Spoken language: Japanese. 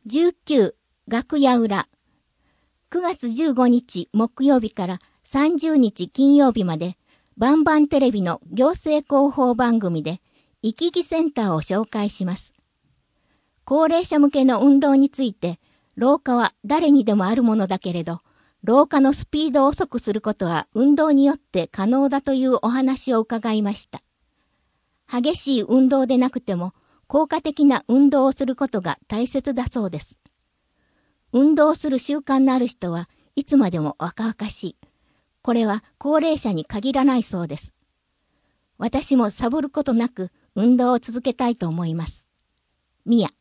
19楽屋裏9月15日木曜日から30日金曜日までバンバンテレビの行政広報番組で行き来センターを紹介します。高齢者向けの運動について、老化は誰にでもあるものだけれど、老化のスピードを遅くすることは運動によって可能だというお話を伺いました。激しい運動でなくても効果的な運動をすることが大切だそうです。運動する習慣のある人はいつまでも若々しい。これは高齢者に限らないそうです。私もサボることなく運動を続けたいと思います。ミヤ